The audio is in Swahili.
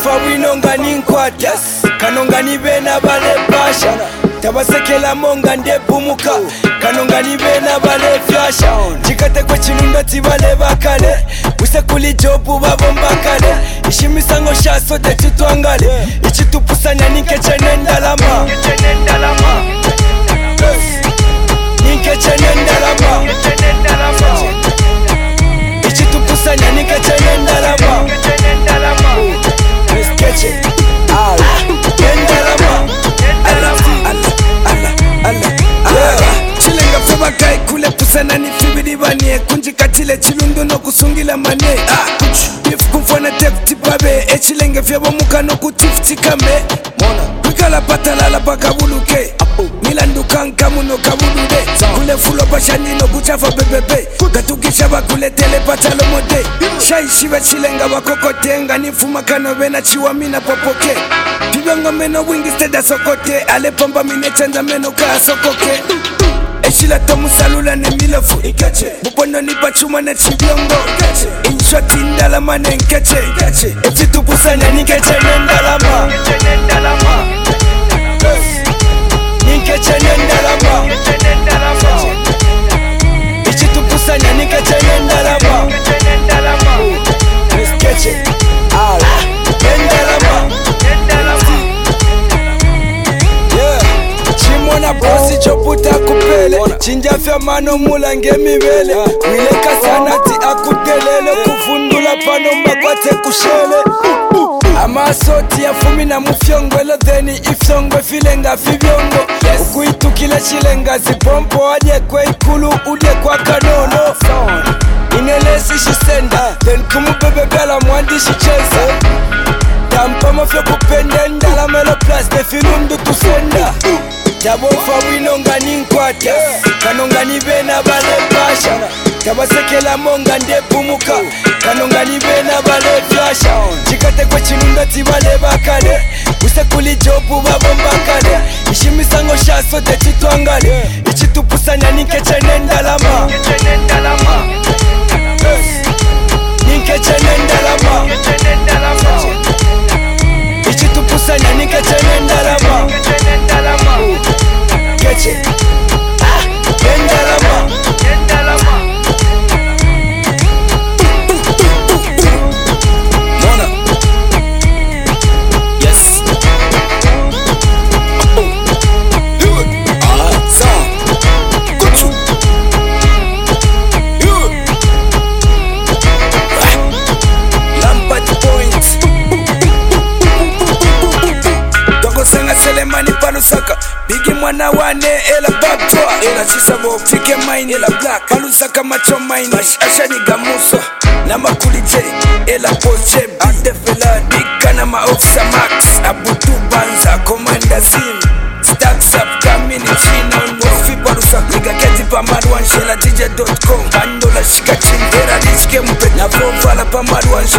Tabofa winonga ninkwata kanonga nibena bale pasha tabasekela monga ndebumuka kanonga nibena bale flasha jikate kwe chinunda tibale bakale use kuli jobu babombakale ishimisango shaso tetitwangale ichitupusanya ninke chene ndalama ninke chene ndalama ichitupusanya ninke chene ndalama Keche chilenga feba kai kule pusana ni fibidi banie kunjikatile chilundu no kusungila mane if kumfona tepti babe echilenge fyebo mukano kutifti kame kwikala patalala pakabuluke milandu kankamu no kabulude kule fulo pashanino kuchafa bebebe katukisha bakule tele patalo mode shaishiba chilenga bakokotenga nifuma kano bena chiwamina popoke pibanga meno wingi steda sokote ale pamba mine chanza meno kaa sokoke eshila tomu salula ne milofu bubono ni pachuma na chibiongo inshoti ndalama ne nkeche efitupusanya nikeche nendalama nikeche nendalama ichitupusanya nikeche nendalama nikeche nendalama chimona bosi choputa kupele chinjafya mano mulange mibele wileka sanati akutelele kufundula pano mbakwate kushele amasoti ya fumi na mufyongwelo theni ifyongwe filenga fivyongo ukuitukile chilenga zipompo adye kwe ikulu udye kwa kanono inelesi shisenda then kumubebebela mwandishi cheza tampama fyo kupende ndala melo plus defilundu tusenda tabofa winonga ninkwata kanonga nibena bale pasha tabasekela monga ndebumuka kanonga nibena bale flasha jikate kwe chinunda tibale bakale use kuli jobu babombakale ishimisango shaso tetitwangale ichitupusanya ninkeche nendalama ninkeche nendalama ichitupusanya ninkeche nendalama Keche nendalama Mona yes song kuchu Lampard points Togo sanga selemani panusaka Bigi mwana wane ela batwa Ela chisabo tike mine ela black Palusaka macho mine Ashani gamuso na makuli J ela poche Adefela dika na maofisa max Abutu banza komanda zim Stacks up kamini china Wofi parusa Liga keti pa maruan shela DJ.com Andola shika chindera diske mpe Na vovala pa maruan